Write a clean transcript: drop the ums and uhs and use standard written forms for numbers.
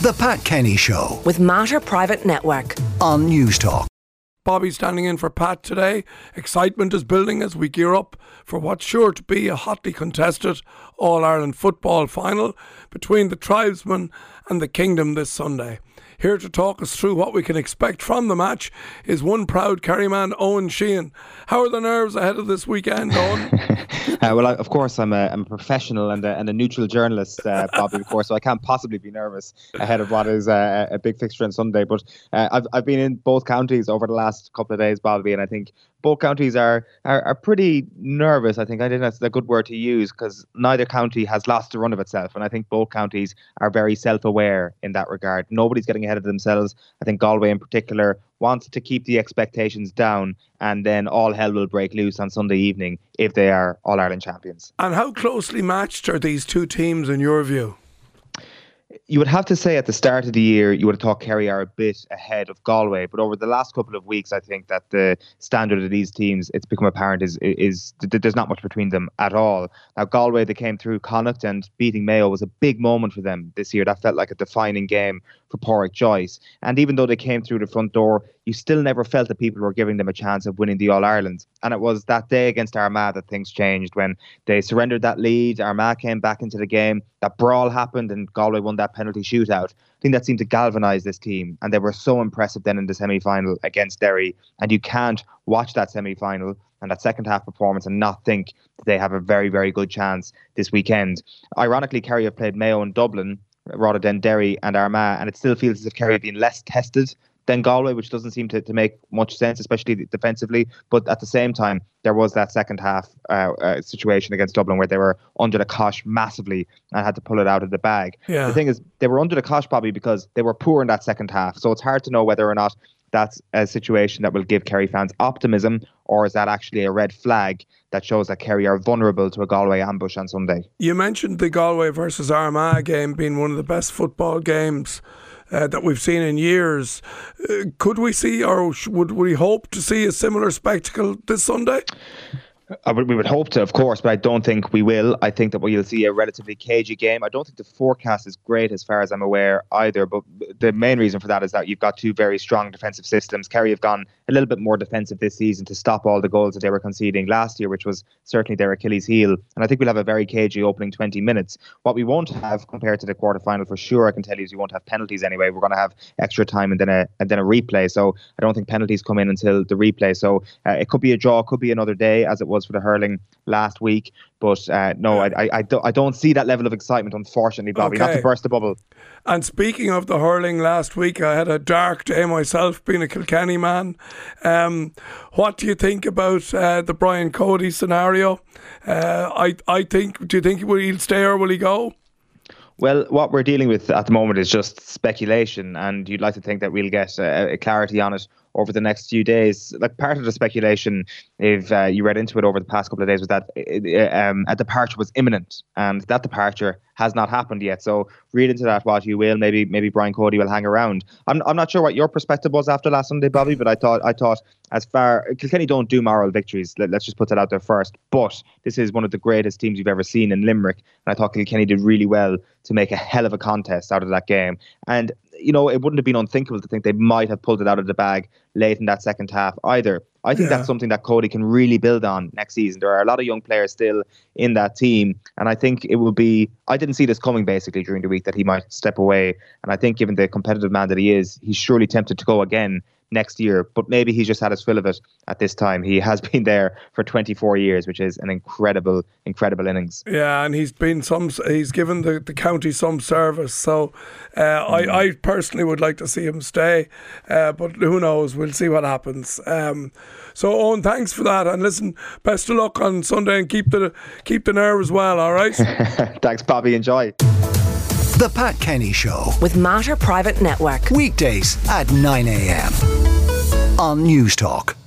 The Pat Kenny Show with Mater Private Network on News Talk. Bobby standing in for Pat today. Excitement is building as we gear up for what's sure to be a hotly contested All-Ireland football final between the Tribesmen and the Kingdom this Sunday. Here to talk us through what we can expect from the match is one proud Kerry man, Owen Sheehan. How are the nerves ahead of this weekend, Owen? Well, of course, I'm a professional and a neutral journalist, Bobby, of course, so I can't possibly be nervous ahead of what is a big fixture on Sunday. But I've been in both counties over the last couple of days, Bobby, and I think both counties are pretty nervous. I think that's a good word to use, because neither county has lost the run of itself, and I think both counties are very self-aware in that regard. Nobody's getting ahead of themselves. I think Galway in particular wants to keep the expectations down, and then all hell will break loose on Sunday evening if they are All-Ireland champions. And how closely matched are these two teams in your view? You would have to say at the start of the year, you would have thought Kerry are a bit ahead of Galway. But over the last couple of weeks, I think that the standard of these teams, it's become apparent, is there's not much between them at all. Now, Galway, they came through Connacht, and beating Mayo was a big moment for them this year. That felt like a defining game for Pádraig Joyce. And even though they came through the front door, you still never felt that people were giving them a chance of winning the All-Ireland. And it was that day against Armagh that things changed, when they surrendered that lead. Armagh came back into the game. That brawl happened and Galway won that penalty shootout. I think that seemed to galvanise this team, and they were so impressive then in the semi-final against Derry. And you can't watch that semi-final and that second half performance and not think that they have a very, very good chance this weekend. Ironically, Kerry have played Mayo and Dublin rather than Derry and Armagh, and it still feels as if Kerry have been less tested than Galway, which doesn't seem to make much sense, especially defensively. But at the same time, there was that second half situation against Dublin where they were under the cosh massively and had to pull it out of the bag. Yeah. The thing is, they were under the cosh probably because they were poor in that second half. So it's hard to know whether or not that's a situation that will give Kerry fans optimism, or is that actually a red flag that shows that Kerry are vulnerable to a Galway ambush on Sunday. You mentioned the Galway versus Armagh game being one of the best football games that we've seen in years. Could we see, or would we hope to see, a similar spectacle this Sunday? We would hope to, of course, but I don't think we will. I think that you'll see a relatively cagey game. I don't think the forecast is great as far as I'm aware either, but the main reason for that is that you've got two very strong defensive systems. Kerry have gone a little bit more defensive this season to stop all the goals that they were conceding last year, which was certainly their Achilles heel. And I think we'll have a very cagey opening 20 minutes. What we won't have compared to the quarterfinal for sure, I can tell you, is you won't have penalties anyway. We're going to have extra time and then a replay. So I don't think penalties come in until the replay. So it could be a draw, it could be another day, as it was for the hurling last week. But no, I don't see that level of excitement, unfortunately, Bobby. Okay. Not to burst the bubble. And speaking of the hurling last week, I had a dark day myself, being a Kilkenny man. What do you think about the Brian Cody scenario? Do you think he'll stay or will he go? Well, what we're dealing with at the moment is just speculation, and you'd like to think that we'll get a clarity on it over the next few days. Like, part of the speculation, if you read into it over the past couple of days, was that a departure was imminent, and that departure has not happened yet. So read into that what you will. Maybe Brian Cody will hang around. I'm not sure what your perspective was after last Sunday, Bobby, but I thought as far Kilkenny don't do moral victories. Let's just put that out there first. But this is one of the greatest teams you've ever seen in Limerick, and I thought Kilkenny did really well to make a hell of a contest out of that game. And you know, it wouldn't have been unthinkable to think they might have pulled it out of the bag late in that second half either. I think that's something that Cody can really build on next season. There are a lot of young players still in that team, and I think it will be, I didn't see this coming basically during the week, that he might step away. And I think given the competitive man that he is, he's surely tempted to go again next year, but maybe he's just had his fill of it at this time. He has been there for 24 years, which is an incredible innings. Yeah, and he's given the county some service. So I personally would like to see him stay, but who knows? We'll see what happens. So Owen, thanks for that, and listen, best of luck on Sunday, and keep the nerves well. All right. Thanks, Bobby. Enjoy. The Pat Kenny Show with Mater Private Network. Weekdays at 9 a.m. on News Talk.